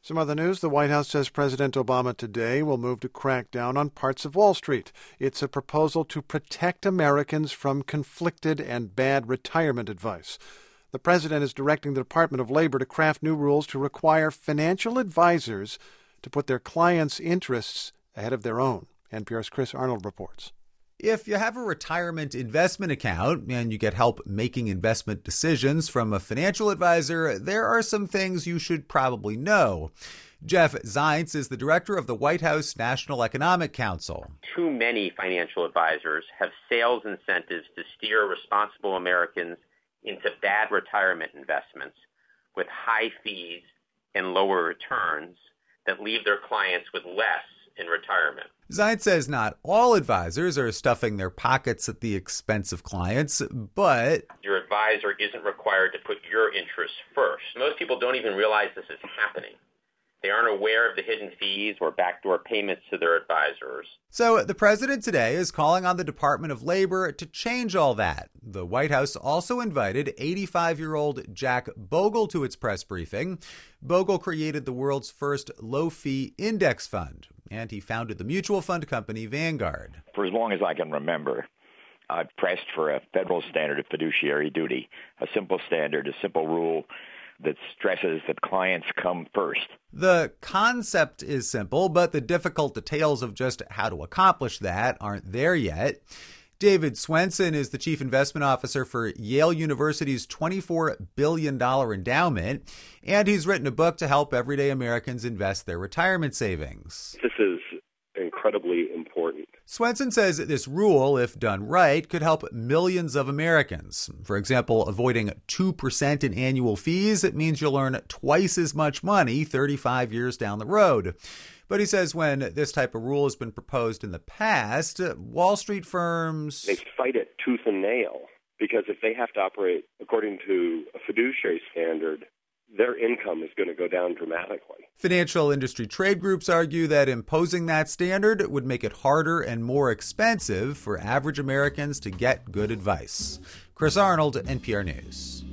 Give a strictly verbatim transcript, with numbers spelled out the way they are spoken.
Some other news. The White House says President Obama today will move to crack down on parts of Wall Street. It's a proposal to protect Americans from conflicted and bad retirement advice. The president is directing the Department of Labor to craft new rules to require financial advisors to put their clients' interests ahead of their own. N P R's Chris Arnold reports. If you have a retirement investment account and you get help making investment decisions from a financial advisor, there are some things you should probably know. Jeff Zients is the director of the White House National Economic Council. Too many financial advisors have sales incentives to steer responsible Americans into bad retirement investments with high fees and lower returns that leave their clients with less in retirement. Zients says not all advisors are stuffing their pockets at the expense of clients, but your advisor isn't required to put your interests first. Most people don't even realize this is happening. They aren't aware of the hidden fees or backdoor payments to their advisors. So the president today is calling on the Department of Labor to change all that. The White House also invited eighty-five-year-old Jack Bogle to its press briefing. Bogle created the world's first low-fee index fund, and he founded the mutual fund company Vanguard. For as long as I can remember, I've pressed for a federal standard of fiduciary duty, a simple standard, a simple rule that stresses that clients come first. The concept is simple, but the difficult details of just how to accomplish that aren't there yet. David Swensen is the chief investment officer for Yale University's twenty-four billion dollars endowment, and he's written a book to help everyday Americans invest their retirement savings. This is incredibly important. Swensen says that this rule, if done right, could help millions of Americans. For example, avoiding two percent in annual fees, it means you'll earn twice as much money thirty-five years down the road. But he says when this type of rule has been proposed in the past, Wall Street firms... They fight it tooth and nail, because if they have to operate according to a fiduciary standard, their income is going to go down dramatically. Financial industry trade groups argue that imposing that standard would make it harder and more expensive for average Americans to get good advice. Chris Arnold, N P R News.